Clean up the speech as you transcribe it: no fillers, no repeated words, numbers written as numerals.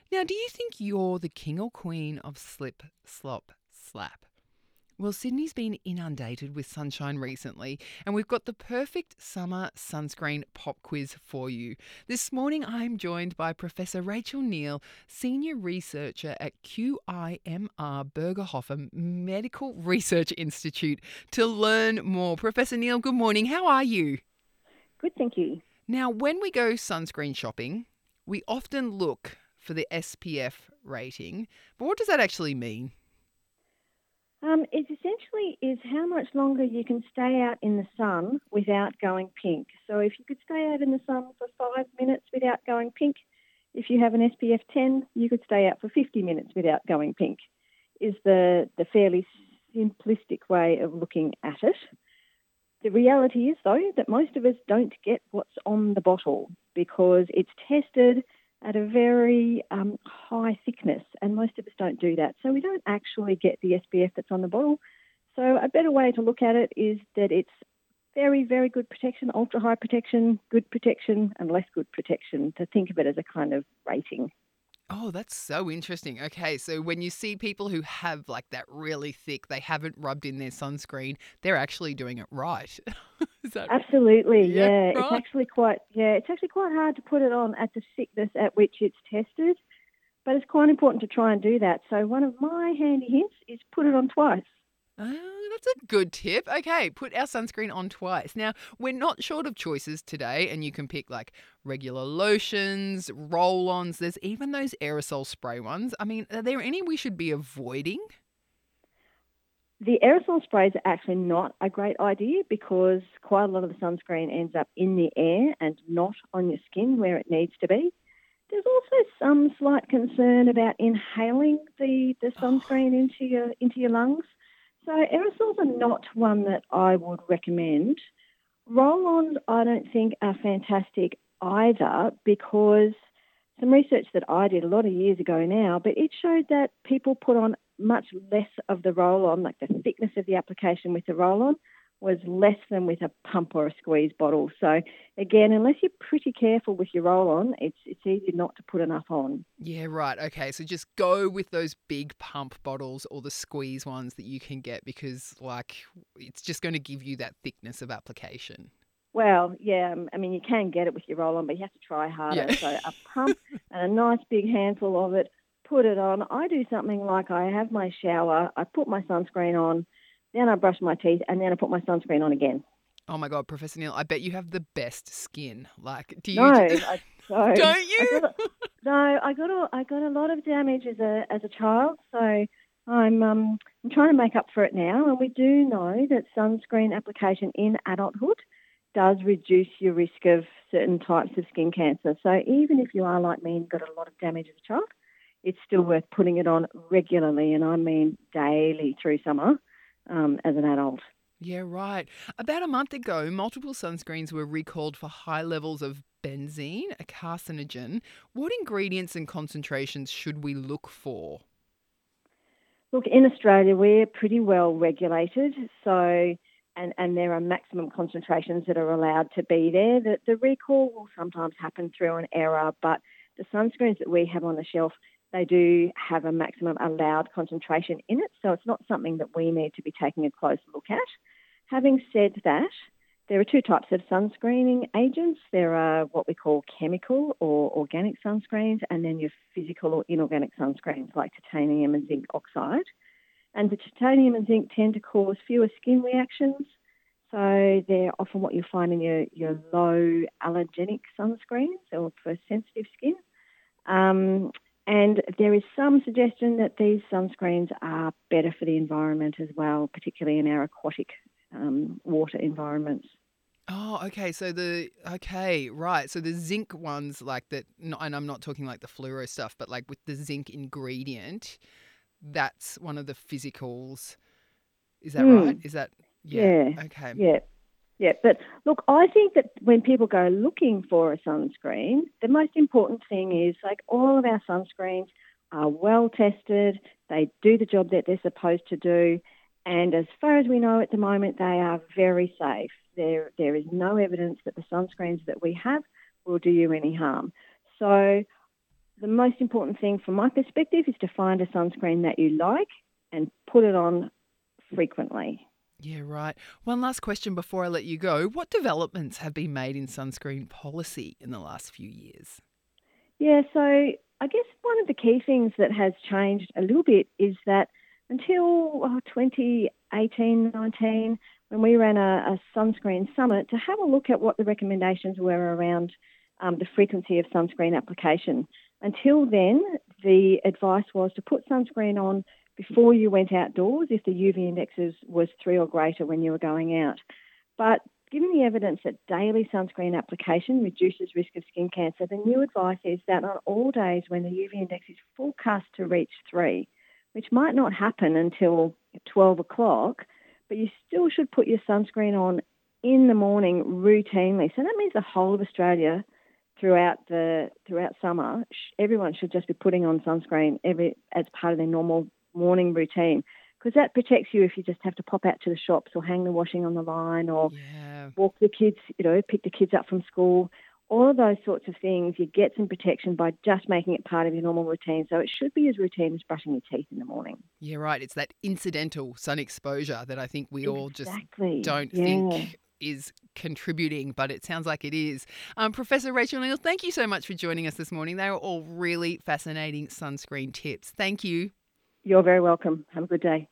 Now, do you think you're the king or queen of slip, slop, slap? Well, Sydney's been inundated with sunshine recently, and we've got the perfect summer sunscreen pop quiz for you. This morning, I'm joined by Professor Rachel Neal, Senior Researcher at QIMR Bergerhofer Medical Research Institute, to learn more. Professor Neal, good morning. How are you? Good, thank you. Now, when we go sunscreen shopping, we often look for the SPF rating, but what does that actually mean? It essentially is how much longer you can stay out in the sun without going pink. So if you could stay out in the sun for 5 minutes without going pink, if you have an SPF 10, you could stay out for 50 minutes without going pink, is the fairly simplistic way of looking at it. The reality is, though, that most of us don't get what's on the bottle because it's tested at a very high thickness, and most of us don't do that. So we don't actually get the SPF that's on the bottle. So a better way to look at it is that it's very, very good protection, ultra high protection, good protection, and less good protection, to think of it as a kind of rating. Oh, that's so interesting. Okay, so when you see people who have like that really thick, they haven't rubbed in their sunscreen, they're actually doing it right. Is that Absolutely, yeah, yeah. right? It's actually quite hard to put it on at the thickness at which it's tested, but it's quite important to try and do that. So one of my handy hints is put it on twice. Oh, that's a good tip. Okay, put our sunscreen on twice. Now, we're not short of choices today, and you can pick like regular lotions, roll ons. There's even those aerosol spray ones. I mean, are there any we should be avoiding? The aerosol sprays are actually not a great idea because quite a lot of the sunscreen ends up in the air and not on your skin where it needs to be. There's also some slight concern about inhaling the sunscreen into your lungs. So aerosols are not one that I would recommend. Roll-ons I don't think are fantastic either because some research that I did a lot of years ago now, but it showed that people put on much less of the roll-on, like the thickness of the application with the roll-on was less than with a pump or a squeeze bottle. So again, unless you're pretty careful with your roll-on, it's easy not to put enough on. Yeah, right. Okay, so just go with those big pump bottles or the squeeze ones that you can get because, like, it's just going to give you that thickness of application. Well, yeah, I mean, you can get it with your roll-on, but you have to try harder. Yeah. So a pump and a nice big handful of it, put it on. I do something like I have my shower, I put my sunscreen on, then I brush my teeth, and then I put my sunscreen on again. Oh my God, Professor Neil, I bet you have the best skin. Like, do No, you I don't. don't you? I got a lot of damage as a child, so I'm trying to make up for it now. And we do know that sunscreen application in adulthood does reduce your risk of certain types of skin cancer. So even if you are like me and got a lot of damage as a child, it's still worth putting it on regularly, and I mean daily through summer as an adult. Yeah, right. About a month ago, multiple sunscreens were recalled for high levels of benzene, a carcinogen. What ingredients and concentrations should we look for? Look, in Australia, we're pretty well regulated, so and there are maximum concentrations that are allowed to be there. The recall will sometimes happen through an error, but the sunscreens that we have on the shelf, they do have a maximum allowed concentration in it, so it's not something that we need to be taking a close look at. Having said that, there are two types of sunscreening agents. There are what we call chemical or organic sunscreens, and then your physical or inorganic sunscreens like titanium and zinc oxide. And the titanium and zinc tend to cause fewer skin reactions. So they're often what you find in your low allergenic sunscreens or for sensitive skin. And there is some suggestion that these sunscreens are better for the environment as well, particularly in our aquatic water environments. Oh, okay. Okay, right. So the zinc ones, like that, and I'm not talking like the fluoro stuff, but like with the zinc ingredient, that's one of the physicals. Is that right? Mm, Is that, yeah. yeah, Okay. yeah. Yeah, but look, I think that when people go looking for a sunscreen, the most important thing is like all of our sunscreens are well tested, they do the job that they're supposed to do, and as far as we know at the moment, they are very safe. There is no evidence that the sunscreens that we have will do you any harm. So the most important thing from my perspective is to find a sunscreen that you like and put it on frequently. Yeah, right. One last question before I let you go. What developments have been made in sunscreen policy in the last few years? Yeah, so I guess one of the key things that has changed a little bit is that until 2018, 19, when we ran a sunscreen summit, to have a look at what the recommendations were around the frequency of sunscreen application. Until then, the advice was to put sunscreen on before you went outdoors if the UV indexes was 3 or greater when you were going out. But given the evidence that daily sunscreen application reduces risk of skin cancer, the new advice is that on all days when the UV index is forecast to reach 3, which might not happen until 12 o'clock, but you still should put your sunscreen on in the morning routinely. So that means the whole of Australia throughout summer, everyone should just be putting on sunscreen as part of their normal morning routine, because that protects you if you just have to pop out to the shops or hang the washing on the line or walk the kids, pick the kids up from school. All of those sorts of things, you get some protection by just making it part of your normal routine. So it should be as routine as brushing your teeth in the morning. Yeah, right. It's that incidental sun exposure that I think we all just Exactly. don't think is contributing, but it sounds like it is. Professor Rachel Neal, thank you so much for joining us this morning. They were all really fascinating sunscreen tips. Thank you. You're very welcome. Have a good day.